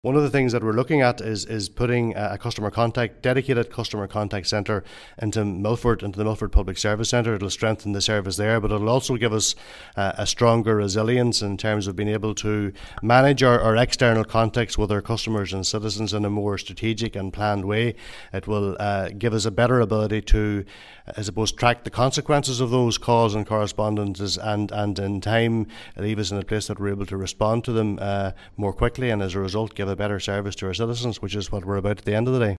One of the things that we're looking at is putting a dedicated customer contact centre into the Milford Public Service Centre. It'll strengthen the service there, but it'll also give us a stronger resilience in terms of being able to manage our external contacts with our customers and citizens in a more strategic and planned way. It will give us a better ability to, I suppose, track the consequences of those calls and correspondences, and in time leave us in a place that we're able to respond to them more quickly, and as a result give a better service to our citizens, which is what we're about at the end of the day.